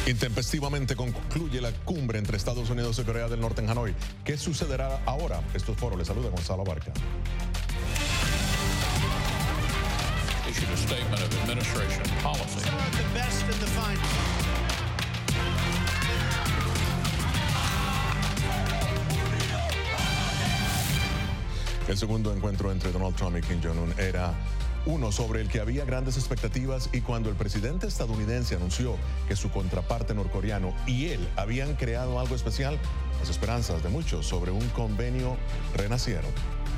Intempestivamente concluye la cumbre entre Estados Unidos y Corea del Norte en Hanoi. ¿Qué sucederá ahora? Estos foros. Les saluda Gonzalo Barca. Issued a statement of administration policy. The best in the final. El segundo encuentro entre Donald Trump y Kim Jong-un era uno sobre el que había grandes expectativas, y cuando el presidente estadounidense anunció que su contraparte norcoreano y él habían creado algo especial, las esperanzas de muchos sobre un convenio renacieron.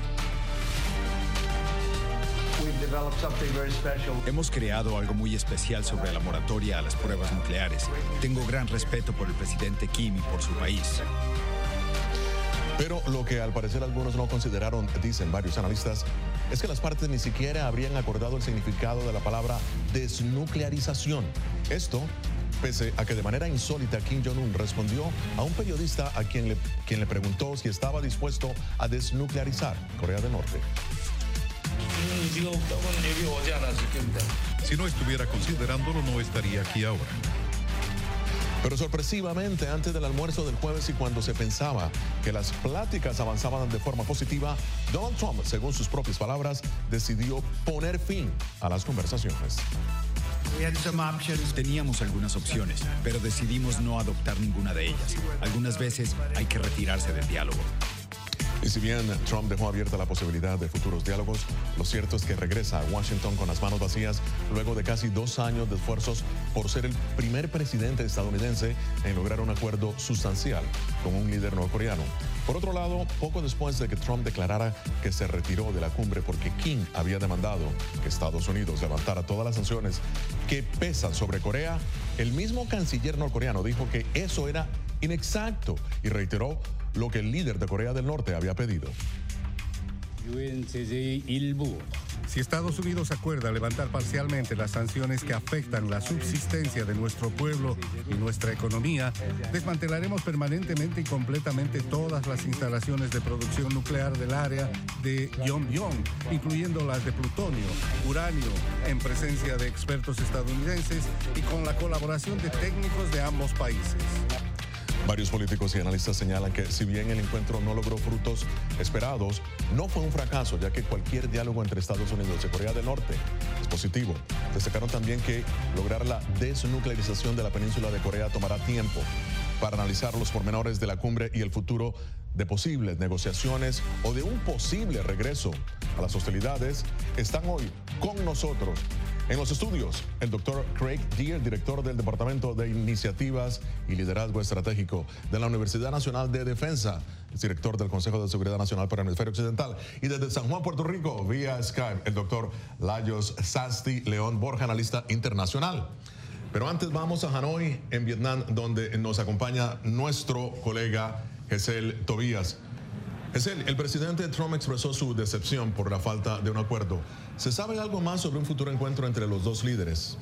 Hemos creado algo muy especial sobre la moratoria a las pruebas nucleares. Tengo gran respeto por el presidente Kim y por su país. Pero lo que al parecer algunos no consideraron, dicen varios analistas, es que las partes ni siquiera habrían acordado el significado de la palabra desnuclearización. Esto, pese a que de manera insólita Kim Jong-un respondió a un periodista a quien le preguntó si estaba dispuesto a desnuclearizar Corea del Norte. Si no estuviera considerándolo, no estaría aquí ahora. Pero sorpresivamente, antes del almuerzo del jueves y cuando se pensaba que las pláticas avanzaban de forma positiva, Donald Trump, según sus propias palabras, decidió poner fin a las conversaciones. Teníamos algunas opciones, pero decidimos no adoptar ninguna de ellas. Algunas veces hay que retirarse del diálogo. Y si bien Trump dejó abierta la posibilidad de futuros diálogos, lo cierto es que regresa a Washington con las manos vacías luego de casi 2 años de esfuerzos por ser el primer presidente estadounidense en lograr un acuerdo sustancial con un líder norcoreano. Por otro lado, poco después de que Trump declarara que se retiró de la cumbre porque Kim había demandado que Estados Unidos levantara todas las sanciones que pesan sobre Corea, el mismo canciller norcoreano dijo que eso era inexacto y reiteró lo que el líder de Corea del Norte había pedido. Si Estados Unidos acuerda levantar parcialmente las sanciones que afectan la subsistencia de nuestro pueblo y nuestra economía, desmantelaremos permanentemente y completamente todas las instalaciones de producción nuclear del área de Yongbyon, incluyendo las de plutonio, uranio, en presencia de expertos estadounidenses y con la colaboración de técnicos de ambos países. Varios políticos y analistas señalan que si bien el encuentro no logró frutos esperados, no fue un fracaso, ya que cualquier diálogo entre Estados Unidos y Corea del Norte es positivo. Destacaron también que lograr la desnuclearización de la península de Corea tomará tiempo. Para analizar los pormenores de la cumbre y el futuro de posibles negociaciones o de un posible regreso a las hostilidades, están hoy con nosotros en los estudios el doctor Craig Deer, director del Departamento de Iniciativas y Liderazgo Estratégico de la Universidad Nacional de Defensa, es director del Consejo de Seguridad Nacional para el Hemisferio Occidental, y desde San Juan, Puerto Rico, vía Skype, el doctor Lajos Sasti León Borja, analista internacional. Pero antes vamos a Hanoi, en Vietnam, donde nos acompaña nuestro colega Gesell Tobías. Gesell, el presidente Trump expresó su decepción por la falta de un acuerdo. ¿Se sabe algo más sobre un futuro encuentro entre los dos líderes?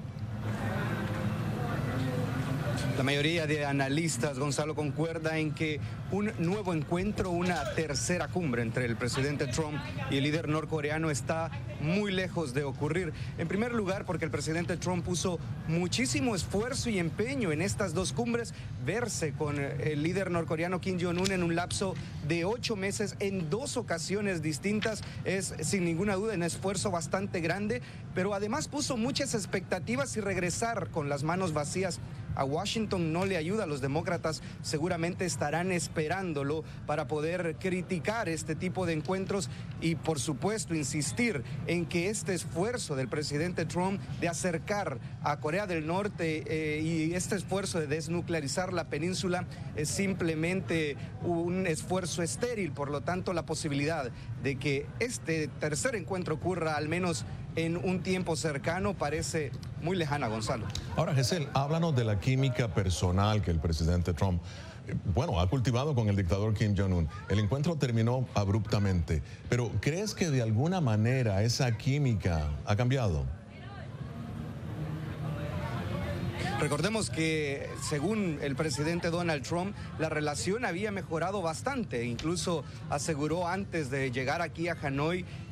La mayoría de analistas, Gonzalo, concuerda en que un nuevo encuentro, una tercera cumbre entre el presidente Trump y el líder norcoreano está muy lejos de ocurrir. En primer lugar, porque el presidente Trump puso muchísimo esfuerzo y empeño en estas dos cumbres. Verse con el líder norcoreano Kim Jong-un en un lapso de 8 meses en 2 ocasiones distintas es sin ninguna duda un esfuerzo bastante grande, pero además puso muchas expectativas, y regresar con las manos vacías a Washington no le ayuda. Los demócratas seguramente estarán esperándolo para poder criticar este tipo de encuentros y, por supuesto, insistir en que este esfuerzo del presidente Trump de acercar a Corea del Norte y este esfuerzo de desnuclearizar la península es simplemente un esfuerzo estéril. Por lo tanto, la posibilidad de que este tercer encuentro ocurra al menos en un tiempo cercano parece muy lejana, Gonzalo. Ahora, Gesell, háblanos de la química personal que el presidente Trump, ha cultivado con el dictador Kim Jong-un. El encuentro terminó abruptamente, pero ¿crees que de alguna manera esa química ha cambiado? Recordemos que, según el presidente Donald Trump, la relación había mejorado bastante. Incluso aseguró antes de llegar aquí a Hanoi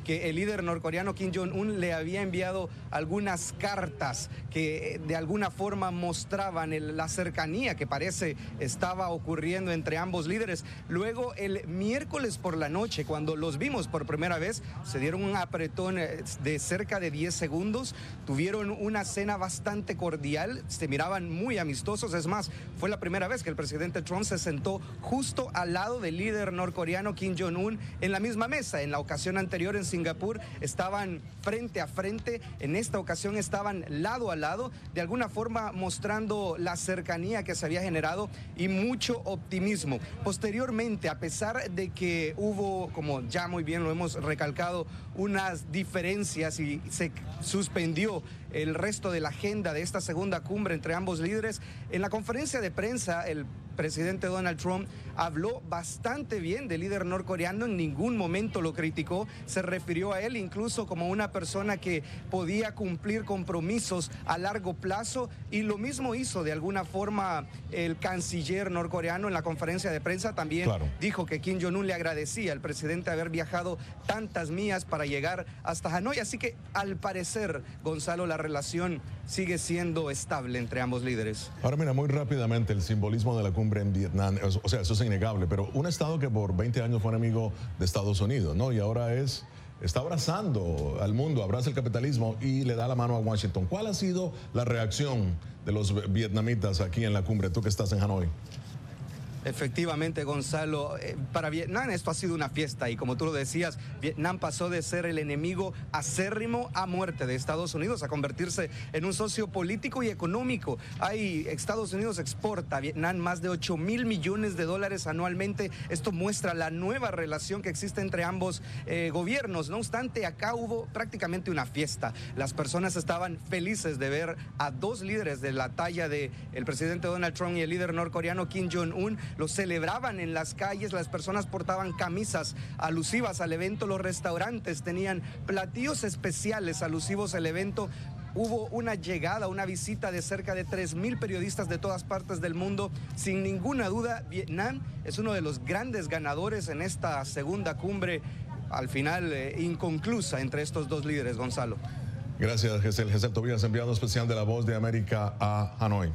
que el líder norcoreano Kim Jong-un le había enviado algunas cartas que de alguna forma mostraban la cercanía que parece estaba ocurriendo entre ambos líderes. Luego, el miércoles por la noche, cuando los vimos por primera vez, se dieron un apretón de cerca de 10 segundos, tuvieron una cena bastante cordial, se miraban muy amistosos. Es más, fue la primera vez que el presidente Trump se sentó justo al lado del líder norcoreano Kim Jong-un en la misma mesa. En la ocasión anterior en Singapur estaban frente a frente, en esta ocasión estaban lado a lado, de alguna forma mostrando la cercanía que se había generado y mucho optimismo. Posteriormente, a pesar de que hubo, como ya muy bien lo hemos recalcado, unas diferencias y se suspendió el resto de la agenda de esta segunda cumbre entre ambos líderes, en la conferencia de prensa el presidente Donald Trump habló bastante bien del líder norcoreano, en ningún momento lo criticó, se refirió a él incluso como una persona que podía cumplir compromisos a largo plazo, y lo mismo hizo de alguna forma el canciller norcoreano en la conferencia de prensa. También dijo que Kim Jong-un le agradecía al presidente haber viajado tantas millas para llegar hasta Hanoi, así que al parecer, Gonzalo, la relación sigue siendo estable entre ambos líderes. Ahora mira, muy rápidamente el simbolismo de la cumbre en Vietnam, o sea, eso es innegable, pero un estado que por 20 años fue enemigo de Estados Unidos, ¿no? Y ahora está abrazando al mundo, abraza el capitalismo y le da la mano a Washington. ¿Cuál ha sido la reacción de los vietnamitas aquí en la cumbre, tú que estás en Hanoi? Efectivamente, Gonzalo, para Vietnam esto ha sido una fiesta y como tú lo decías, Vietnam pasó de ser el enemigo acérrimo a muerte de Estados Unidos a convertirse en un socio político y económico. Estados Unidos exporta a Vietnam más de $8,000 millones anualmente. Esto muestra la nueva relación que existe entre ambos gobiernos. No obstante, acá hubo prácticamente una fiesta. Las personas estaban felices de ver a dos líderes de la talla del presidente Donald Trump y el líder norcoreano Kim Jong-un. Lo celebraban en las calles, las personas portaban camisas alusivas al evento, los restaurantes tenían platillos especiales alusivos al evento. Hubo una llegada, una visita de cerca de 3,000 periodistas de todas partes del mundo. Sin ninguna duda, Vietnam es uno de los grandes ganadores en esta segunda cumbre, al final inconclusa entre estos dos líderes, Gonzalo. Gracias, Gesell Tobías, enviado especial de La Voz de América a Hanoi.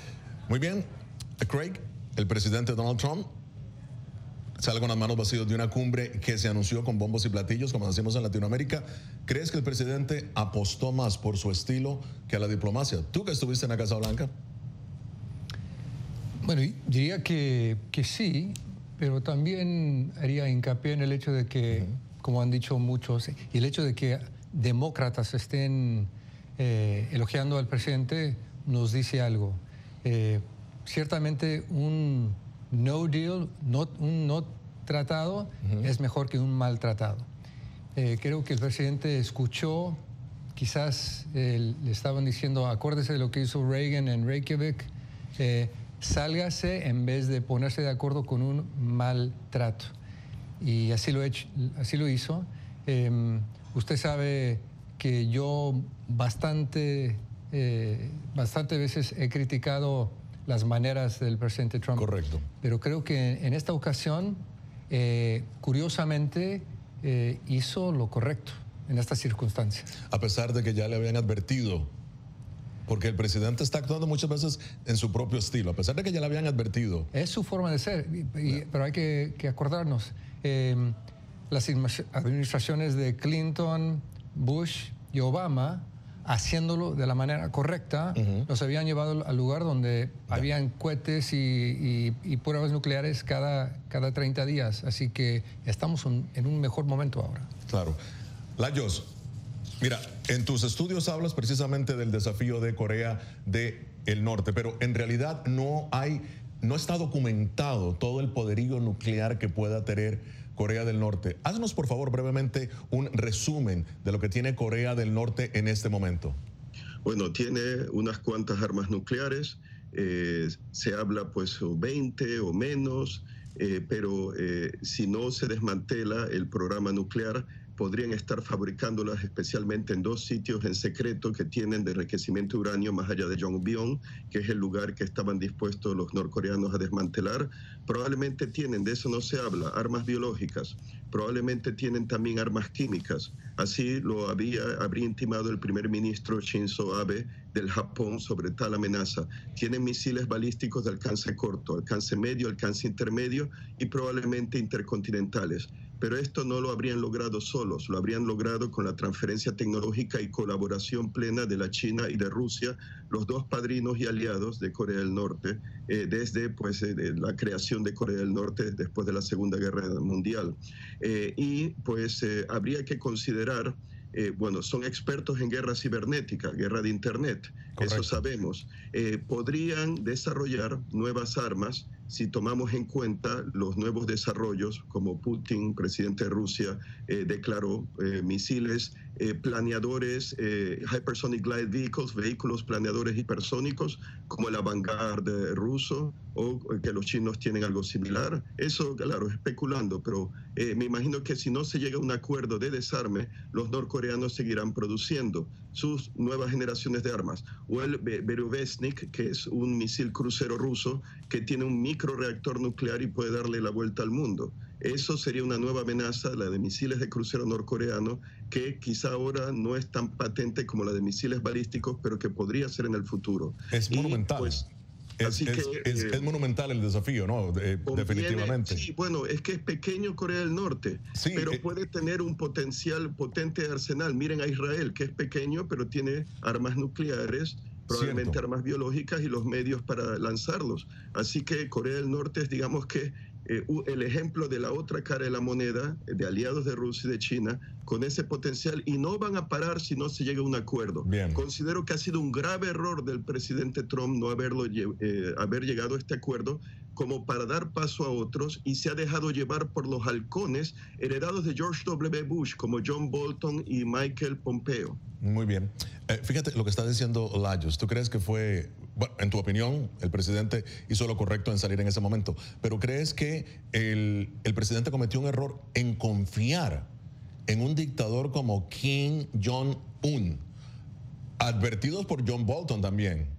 Muy bien, Craig. El presidente Donald Trump sale con las manos vacías de una cumbre que se anunció con bombos y platillos, como decimos en Latinoamérica. ¿Crees que el presidente apostó más por su estilo que a la diplomacia? Tú que estuviste en la Casa Blanca. Bueno, diría que sí, pero también haría hincapié en el hecho de que, como han dicho muchos, y el hecho de que demócratas estén elogiando al presidente nos dice algo. Ciertamente un no deal, un no tratado, es mejor que un mal tratado. Creo que el presidente escuchó, quizás le estaban diciendo, acuérdese de lo que hizo Reagan en Reykjavik, sálgase en vez de ponerse de acuerdo con un mal trato. Y así lo hizo. Usted sabe que yo bastante veces he criticado las maneras del presidente Trump. Correcto. Pero creo que en esta ocasión, curiosamente, hizo lo correcto en estas circunstancias. A pesar de que ya le habían advertido, porque el presidente está actuando muchas veces en su propio estilo, a pesar de que ya le habían advertido. Es su forma de ser, pero hay que acordarnos. Las administraciones de Clinton, Bush y Obama, haciéndolo de la manera correcta, los habían llevado al lugar donde habían cohetes y pruebas nucleares cada 30 días. Así que estamos en un mejor momento ahora. Claro. Lajos, mira, en tus estudios hablas precisamente del desafío de Corea del Norte, pero en realidad no está documentado todo el poderío nuclear que pueda tener Corea del Norte. Haznos, por favor, brevemente un resumen de lo que tiene Corea del Norte en este momento. Bueno, tiene unas cuantas armas nucleares, se habla pues 20 o menos, pero si no se desmantela el programa nuclear, podrían estar fabricándolas especialmente en 2 sitios en secreto que tienen de enriquecimiento de uranio más allá de Yongbyon, que es el lugar que estaban dispuestos los norcoreanos a desmantelar. Probablemente tienen, de eso no se habla, armas biológicas, probablemente tienen también armas químicas. Así lo habría intimado el primer ministro Shinzo Abe del Japón sobre tal amenaza. Tienen misiles balísticos de alcance corto, alcance medio, alcance intermedio y probablemente intercontinentales. Pero esto no lo habrían logrado solos, lo habrían logrado con la transferencia tecnológica y colaboración plena de la China y de Rusia, los 2 padrinos y aliados de Corea del Norte, desde la creación de Corea del Norte después de la Segunda Guerra Mundial. Habría que considerar, son expertos en guerra cibernética, guerra de Internet, correcto, eso sabemos. Podrían desarrollar nuevas armas si tomamos en cuenta los nuevos desarrollos, como Putin, presidente de Rusia, declaró misiles, planeadores, hypersonic glide vehicles, vehículos planeadores hipersónicos, como el Avangard ruso, o que los chinos tienen algo similar. Eso, claro, especulando, pero me imagino que si no se llega a un acuerdo de desarme, los norcoreanos seguirán produciendo sus nuevas generaciones de armas. O el Berezovsky, que es un misil crucero ruso que tiene un microreactor nuclear y puede darle la vuelta al mundo. Eso sería una nueva amenaza, la de misiles de crucero norcoreano, que quizá ahora no es tan patente como la de misiles balísticos, pero que podría ser en el futuro. Es monumental. Es monumental el desafío, ¿no? Definitivamente. Sí, bueno, es que es pequeño Corea del Norte, sí, pero puede tener un potente arsenal. Miren a Israel, que es pequeño, pero tiene armas nucleares, probablemente cierto, armas biológicas y los medios para lanzarlos. Así que Corea del Norte es, digamos que, el ejemplo de la otra cara de la moneda, de aliados de Rusia y de China, con ese potencial, y no van a parar si no se llega a un acuerdo. Bien. Considero que ha sido un grave error del presidente Trump no haber llegado a este acuerdo, como para dar paso a otros, y se ha dejado llevar por los halcones heredados de George W. Bush, como John Bolton y Michael Pompeo. Muy bien. Fíjate lo que está diciendo Lajos. ¿Tú crees que fue, bueno, en tu opinión, el presidente hizo lo correcto en salir en ese momento, pero crees que el presidente cometió un error en confiar en un dictador como Kim Jong-un, advertidos por John Bolton también?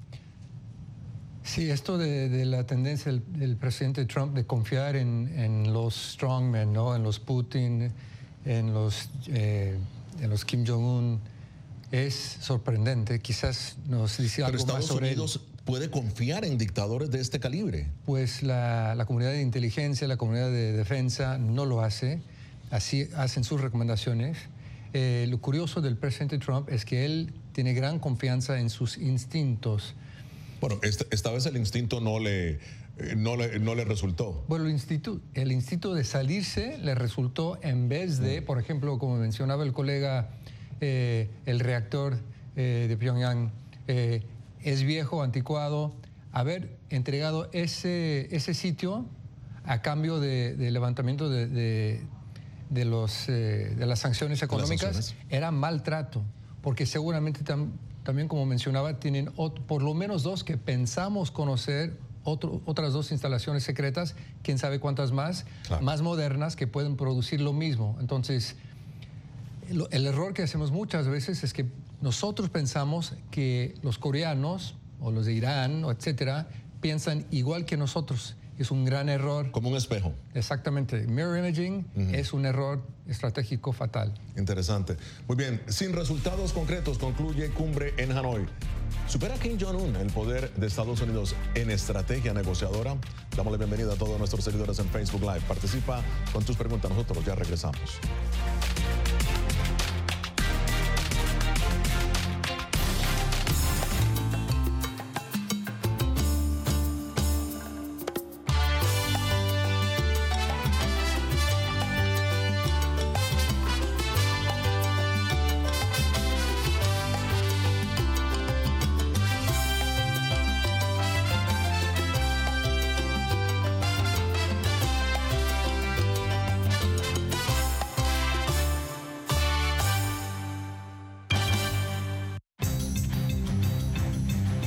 Sí, esto de la tendencia del presidente Trump de confiar en los strongmen, ¿no? En los Putin, en los Kim Jong-un, es sorprendente. Quizás nos dice algo más sobre él. Pero Estados Unidos puede confiar en dictadores de este calibre. Pues la comunidad de inteligencia, la comunidad de defensa no lo hace. Así hacen sus recomendaciones. Lo curioso del presidente Trump es que él tiene gran confianza en sus instintos. Bueno, esta vez el instinto no le resultó. Bueno, el instinto de salirse le resultó en vez de, por ejemplo, como mencionaba el colega, el reactor de Pyongyang es viejo, anticuado. Haber entregado ese sitio a cambio de levantamiento de las sanciones económicas era maltrato, porque seguramente también, como mencionaba, tienen por lo menos 2 que pensamos conocer, otras 2 instalaciones secretas, quién sabe cuántas más, claro, más modernas, que pueden producir lo mismo. Entonces, el error que hacemos muchas veces es que nosotros pensamos que los coreanos o los de Irán, o etcétera, piensan igual que nosotros. Es un gran error. Como un espejo. Exactamente. Mirror imaging es un error estratégico fatal. Interesante. Muy bien. Sin resultados concretos, concluye cumbre en Hanoi. ¿Supera Kim Jong-un el poder de Estados Unidos en estrategia negociadora? Damos la bienvenida a todos nuestros seguidores en Facebook Live. Participa con tus preguntas. Nosotros ya regresamos.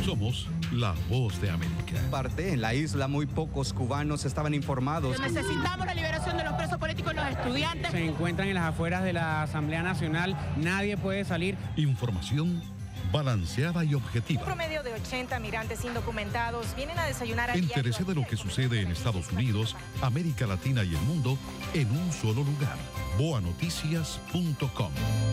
Somos la voz de América. Parte en la isla, muy pocos cubanos estaban informados. Necesitamos la liberación de los presos políticos y los estudiantes. Se encuentran en las afueras de la Asamblea Nacional, nadie puede salir. Información balanceada y objetiva. Un promedio de 80 migrantes indocumentados vienen a desayunar a Entérese de lo que sucede en Estados Unidos, América Latina y el mundo en un solo lugar. boanoticias.com.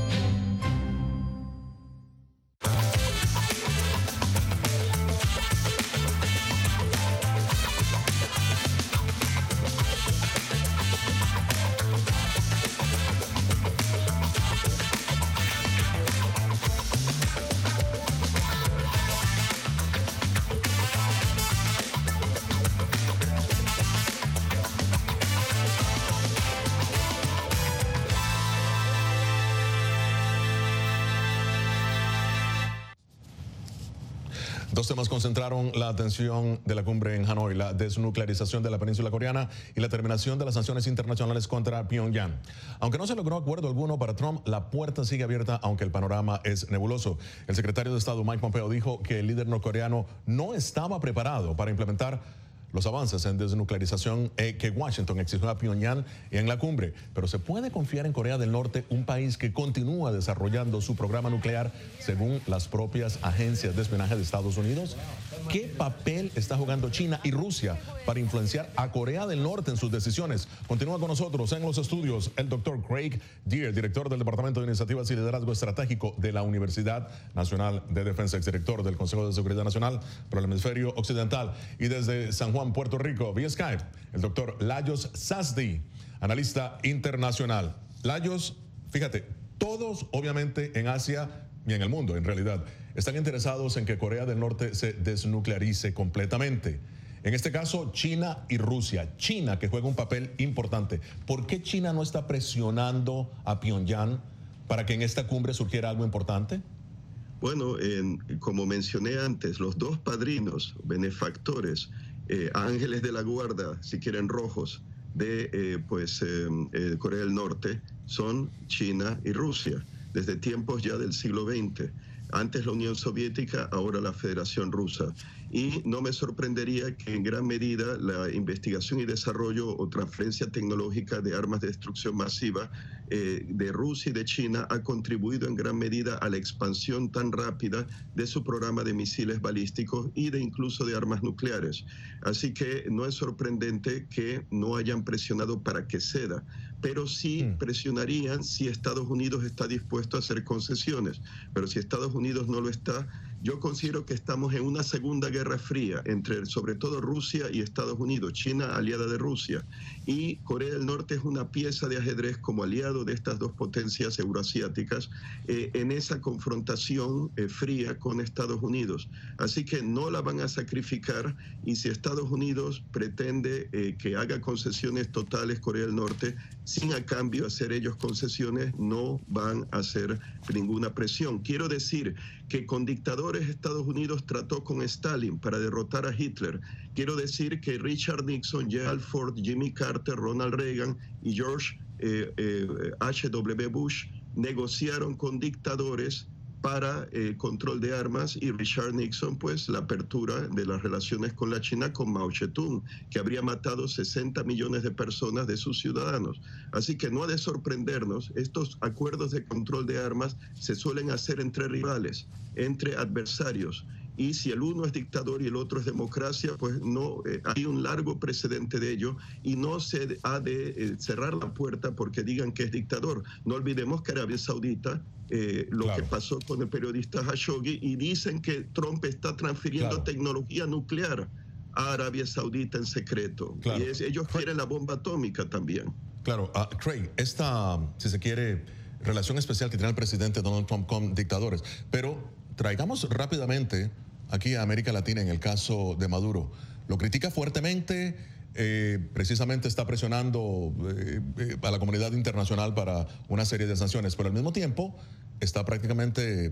Dos temas concentraron la atención de la cumbre en Hanoi: la desnuclearización de la península coreana y la terminación de las sanciones internacionales contra Pyongyang. Aunque no se logró acuerdo alguno para Trump, la puerta sigue abierta, aunque el panorama es nebuloso. El secretario de Estado Mike Pompeo dijo que el líder norcoreano no estaba preparado para implementar los avances en desnuclearización que Washington exigió a Pyongyang en la cumbre. Pero ¿se puede confiar en Corea del Norte, un país que continúa desarrollando su programa nuclear según las propias agencias de espionaje de Estados Unidos? ¿Qué papel está jugando China y Rusia para influenciar a Corea del Norte en sus decisiones? Continúa con nosotros en los estudios el doctor Craig Deere, director del Departamento de Iniciativas y Liderazgo Estratégico de la Universidad Nacional de Defensa, exdirector del Consejo de Seguridad Nacional para el Hemisferio Occidental, y desde San Juan, Puerto Rico, vía Skype, el doctor Lajos Sasdi, analista internacional. Lajos, fíjate, todos obviamente en Asia y en el mundo en realidad están interesados en que Corea del Norte se desnuclearice completamente. En este caso, China y Rusia. China, que juega un papel importante. ¿Por qué China no está presionando a Pyongyang para que en esta cumbre surgiera algo importante? Bueno, como mencioné antes, los dos padrinos, benefactores, ángeles de la guarda, si quieren rojos, de Corea del Norte, son China y Rusia, desde tiempos ya del siglo XX. Antes la Unión Soviética, ahora la Federación Rusa. Y no me sorprendería que en gran medida la investigación y desarrollo o transferencia tecnológica de armas de destrucción masiva de Rusia y de China ha contribuido en gran medida a la expansión tan rápida de su programa de misiles balísticos y de incluso de armas nucleares. Así que no es sorprendente que no hayan presionado para que ceda, pero sí presionarían si Estados Unidos está dispuesto a hacer concesiones. Pero si Estados Unidos no lo está, yo considero que estamos en una segunda guerra fría entre sobre todo Rusia y Estados Unidos, China aliada de Rusia, y Corea del Norte es una pieza de ajedrez como aliado de estas dos potencias euroasiáticas en esa confrontación fría con Estados Unidos. Así que no la van a sacrificar, y si Estados Unidos pretende que haga concesiones totales Corea del Norte, sin a cambio hacer ellos concesiones, no van a hacer ninguna presión. Quiero decir que con dictadores Estados Unidos trató con Stalin para derrotar a Hitler. Quiero decir que Richard Nixon, Gerald Ford, Jimmy Carter, Ronald Reagan y George H.W. Bush negociaron con dictadores para el control de armas, y Richard Nixon, pues la apertura de las relaciones con la China con Mao Zedong, que habría matado 60 millones de personas de sus ciudadanos. Así que no ha de sorprendernos, estos acuerdos de control de armas se suelen hacer entre rivales, entre adversarios. Y si el uno es dictador y el otro es democracia, pues no hay un largo precedente de ello, y no se ha de cerrar la puerta porque digan que es dictador. No olvidemos que Arabia Saudita, lo que pasó con el periodista Khashoggi, y dicen que Trump está transfiriendo tecnología nuclear a Arabia Saudita en secreto. Y ellos quieren la bomba atómica también. Claro, Craig, esta, si se quiere, relación especial que tiene el presidente Donald Trump con dictadores, pero traigamos rápidamente aquí a América Latina en el caso de Maduro. Lo critica fuertemente, precisamente está presionando a la comunidad internacional para una serie de sanciones, pero al mismo tiempo está prácticamente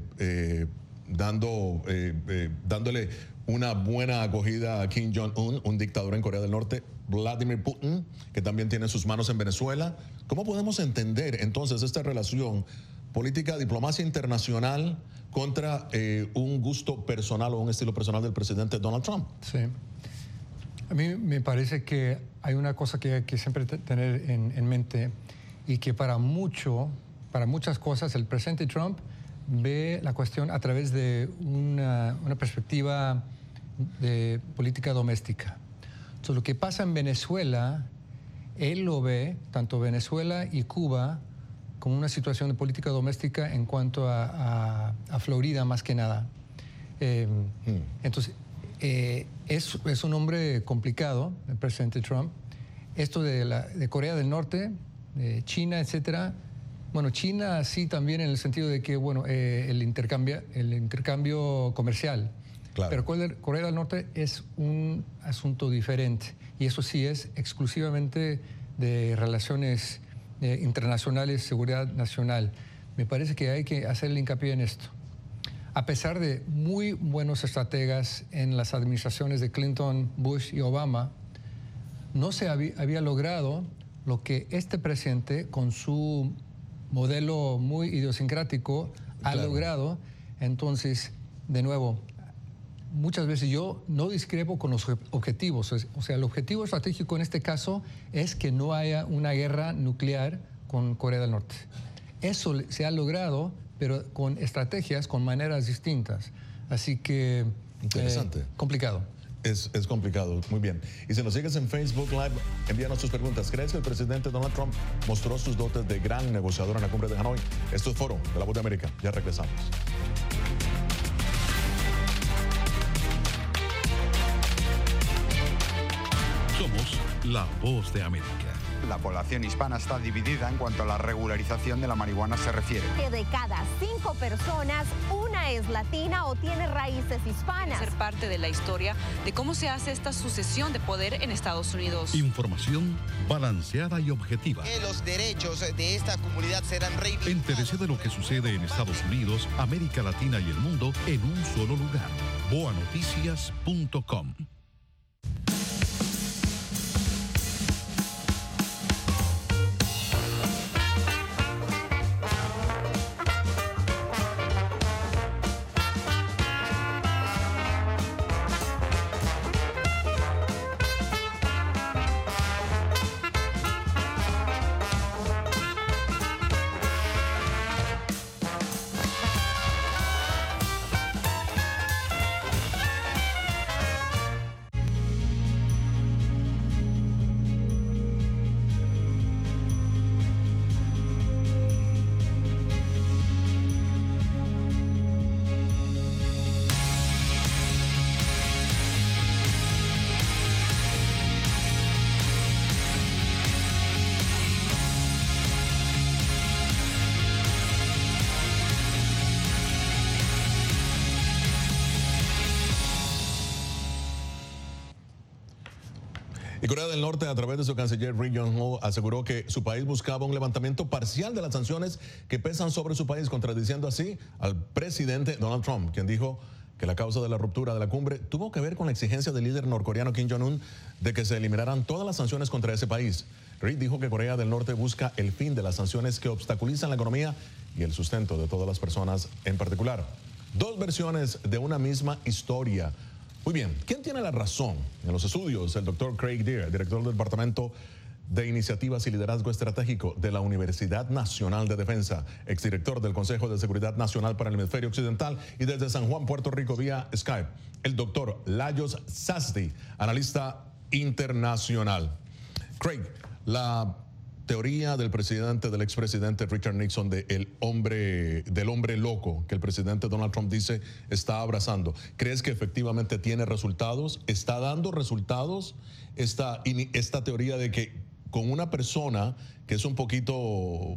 dándole una buena acogida a Kim Jong-un, un dictador en Corea del Norte, Vladimir Putin, que también tiene sus manos en Venezuela. ¿Cómo podemos entender entonces esta relación política, diplomacia internacional contra un gusto personal o un estilo personal del presidente Donald Trump. Sí. A mí me parece que hay una cosa que hay que siempre tener en mente y que para muchas cosas el presidente Trump ve la cuestión a través de una perspectiva de política doméstica. Entonces, lo que pasa en Venezuela, él lo ve, tanto Venezuela y Cuba, como una situación de política doméstica en cuanto a Florida más que nada. Entonces, es un hombre complicado, el presidente Trump. Esto de Corea del Norte, de China, etcétera. Bueno, China sí también en el sentido de que, bueno, el intercambio comercial. Claro. Pero Corea del Norte es un asunto diferente. Y eso sí es exclusivamente de relaciones internacionales, seguridad nacional. Me parece que hay que hacerle hincapié en esto. A pesar de muy buenos estrategas en las administraciones de Clinton, Bush y Obama, no se había logrado lo que este presidente, con su modelo muy idiosincrático, ha logrado. Entonces, de nuevo, muchas veces yo no discrepo con los objetivos. O sea, el objetivo estratégico en este caso es que no haya una guerra nuclear con Corea del Norte. Eso se ha logrado, pero con estrategias, con maneras distintas. Así que... Interesante. Complicado. Es complicado, muy bien. Y si nos sigues en Facebook Live, envíanos tus preguntas. ¿Crees que el presidente Donald Trump mostró sus dotes de gran negociador en la cumbre de Hanoi? Esto es Foro de La Voz de América. Ya regresamos. Somos La Voz de América. La población hispana está dividida en cuanto a la regularización de la marihuana se refiere. Que de cada 5 personas, una es latina o tiene raíces hispanas. Ser parte de la historia de cómo se hace esta sucesión de poder en Estados Unidos. Información balanceada y objetiva. Que los derechos de esta comunidad serán reivindicados. Entérese de lo que sucede en Estados Unidos, América Latina y el mundo en un solo lugar. boanoticias.com. Y Corea del Norte, a través de su canciller Ri Yong-ho, aseguró que su país buscaba un levantamiento parcial de las sanciones que pesan sobre su país, contradiciendo así al presidente Donald Trump, quien dijo que la causa de la ruptura de la cumbre tuvo que ver con la exigencia del líder norcoreano Kim Jong-un de que se eliminaran todas las sanciones contra ese país. Ri dijo que Corea del Norte busca el fin de las sanciones que obstaculizan la economía y el sustento de todas las personas en particular. Dos versiones de una misma historia. Muy bien, ¿quién tiene la razón? En los estudios, el doctor Craig Deer, director del Departamento de Iniciativas y Liderazgo Estratégico de la Universidad Nacional de Defensa, exdirector del Consejo de Seguridad Nacional para el Hemisferio Occidental, y desde San Juan, Puerto Rico, vía Skype, el doctor Lajos Sasdi, analista internacional. Craig, la teoría del expresidente Richard Nixon del hombre loco que el presidente Donald Trump dice está abrazando, ¿crees que efectivamente tiene resultados? ¿Está dando resultados esta teoría de que con una persona que es un poco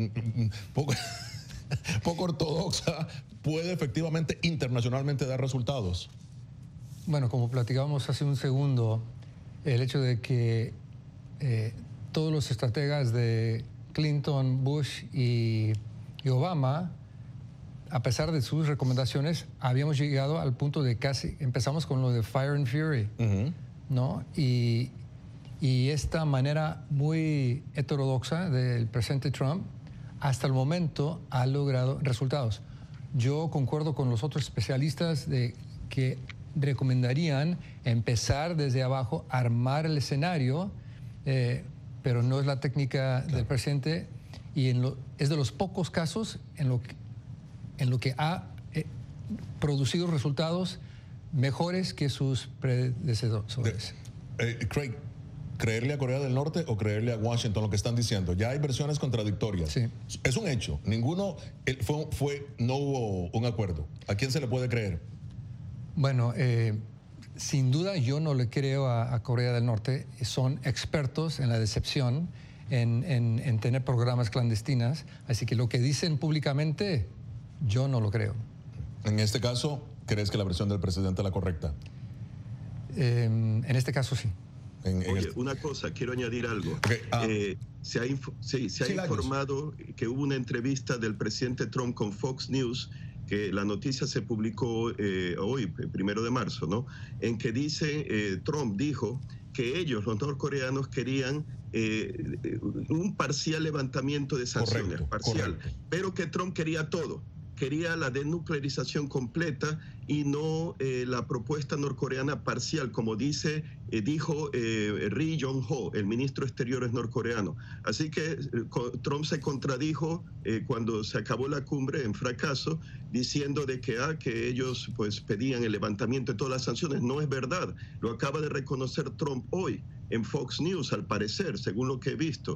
ortodoxa puede efectivamente internacionalmente dar resultados? Bueno, como platicábamos hace un segundo, el hecho de que todos los estrategas de Clinton, Bush y Obama, a pesar de sus recomendaciones, habíamos llegado al punto de casi, empezamos con lo de Fire and Fury, ¿no? Y esta manera muy heterodoxa del presidente Trump hasta el momento ha logrado resultados. Yo concuerdo con los otros especialistas de que recomendarían empezar desde abajo, armar el escenario, pero no es la técnica del presidente y es de los pocos casos en lo que ha producido resultados mejores que sus predecesores. Craig, ¿creerle a Corea del Norte o creerle a Washington lo que están diciendo? Ya hay versiones contradictorias. Sí. Es un hecho. No hubo un acuerdo. ¿A quién se le puede creer? Bueno, sin duda yo no le creo a Corea del Norte. Son expertos en la decepción, en tener programas clandestinas. Así que lo que dicen públicamente, yo no lo creo. En este caso, ¿crees que la versión del presidente es la correcta? En este caso, sí. Oye, una cosa, quiero añadir algo. Okay. Se ha informado que hubo una entrevista del presidente Trump con Fox News, que la noticia se publicó hoy, 1 de marzo, ¿no? En que dice, Trump dijo que ellos, los norcoreanos, querían un parcial levantamiento de sanciones, parcial, pero que Trump quería todo. Quería la desnuclearización completa y no la propuesta norcoreana parcial, como dijo Ri Yong-ho, el ministro exterior norcoreano. Así que Trump se contradijo cuando se acabó la cumbre en fracaso, diciendo de que ellos pues pedían el levantamiento de todas las sanciones. No es verdad, lo acaba de reconocer Trump hoy en Fox News, al parecer, según lo que he visto.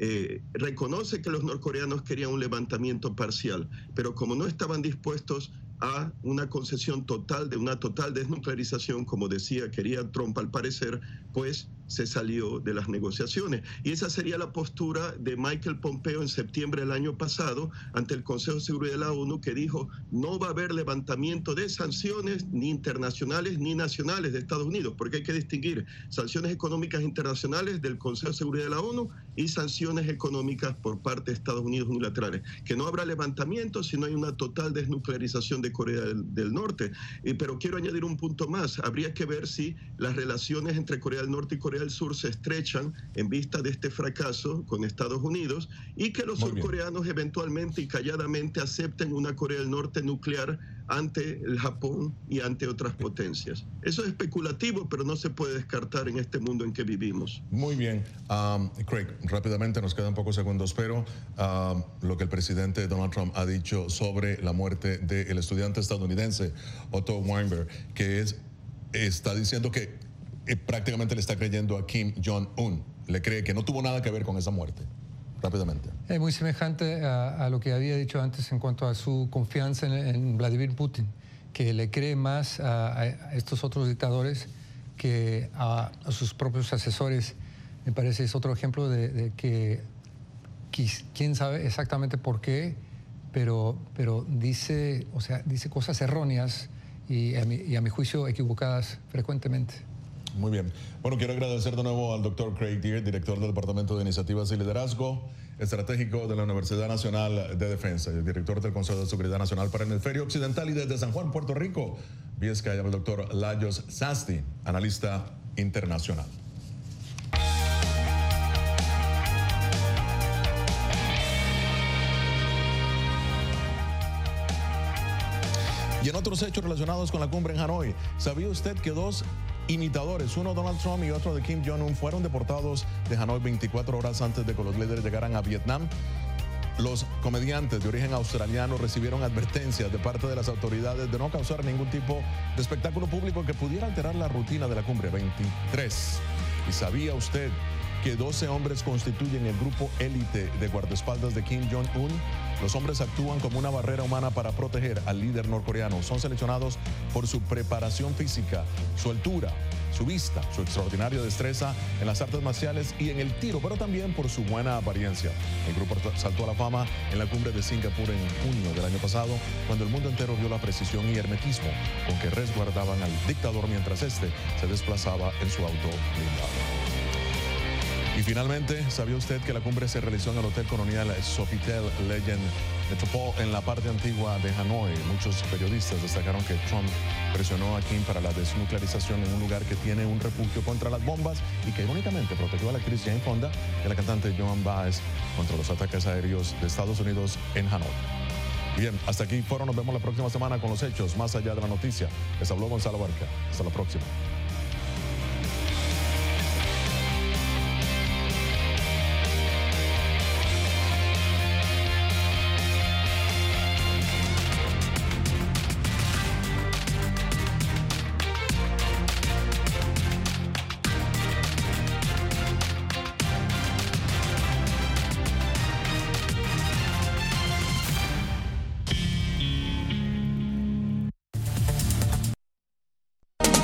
Reconoce que los norcoreanos querían un levantamiento parcial, pero como no estaban dispuestos a una concesión total, de una total desnuclearización, como decía, quería Trump al parecer, pues se salió de las negociaciones. Y esa sería la postura de Michael Pompeo en septiembre del año pasado ante el Consejo de Seguridad de la ONU, que dijo no va a haber levantamiento de sanciones ni internacionales ni nacionales de Estados Unidos, porque hay que distinguir sanciones económicas internacionales del Consejo de Seguridad de la ONU y sanciones económicas por parte de Estados Unidos unilaterales. Que no habrá levantamiento si no hay una total desnuclearización de Corea del Norte. Pero quiero añadir un punto más. Habría que ver si las relaciones entre Corea del Norte y Corea del Sur se estrechan en vista de este fracaso con Estados Unidos y que los surcoreanos eventualmente y calladamente acepten una Corea del Norte nuclear ante el Japón y ante otras potencias. Eso es especulativo, pero no se puede descartar en este mundo en que vivimos. Muy bien. Craig, rápidamente, nos quedan pocos segundos, pero lo que el presidente Donald Trump ha dicho sobre la muerte del estudiante estadounidense Otto Weinberg, que está diciendo que prácticamente le está creyendo a Kim Jong-un. Le cree que no tuvo nada que ver con esa muerte. Rápidamente. Es muy semejante a lo que había dicho antes en cuanto a su confianza en Vladimir Putin, que le cree más a estos otros dictadores que a sus propios asesores. Me parece es otro ejemplo de que quién sabe exactamente por qué, pero dice cosas erróneas y a mi juicio equivocadas frecuentemente. Muy bien. Bueno, quiero agradecer de nuevo al doctor Craig Deere, director del Departamento de Iniciativas y Liderazgo Estratégico de la Universidad Nacional de Defensa y el director del Consejo de Seguridad Nacional para el Hemisferio Occidental, y desde San Juan, Puerto Rico, vía Skype, el doctor Lajos Sasti, analista internacional. Y en otros hechos relacionados con la cumbre en Hanoi, ¿sabía usted que dos imitadores, uno Donald Trump y otro de Kim Jong-un, fueron deportados de Hanoi 24 horas antes de que los líderes llegaran a Vietnam? Los comediantes de origen australiano recibieron advertencias de parte de las autoridades de no causar ningún tipo de espectáculo público que pudiera alterar la rutina de la cumbre 23. ¿Y sabía usted que 12 hombres constituyen el grupo élite de guardaespaldas de Kim Jong-un? Los hombres actúan como una barrera humana para proteger al líder norcoreano. Son seleccionados por su preparación física, su altura, su vista, su extraordinaria destreza en las artes marciales y en el tiro, pero también por su buena apariencia. El grupo saltó a la fama en la cumbre de Singapur en junio del año pasado, cuando el mundo entero vio la precisión y hermetismo con que resguardaban al dictador mientras este se desplazaba en su auto blindado. Y finalmente, ¿sabía usted que la cumbre se realizó en el Hotel Colonial Sofitel Legend Metropole en la parte antigua de Hanoi? Muchos periodistas destacaron que Trump presionó a Kim para la desnuclearización en un lugar que tiene un refugio contra las bombas y que irónicamente protegió a la actriz Jane Fonda y a la cantante Joan Baez contra los ataques aéreos de Estados Unidos en Hanoi. Bien, hasta aquí Foro. Nos vemos la próxima semana con los hechos más allá de la noticia. Les habló Gonzalo Barca. Hasta la próxima.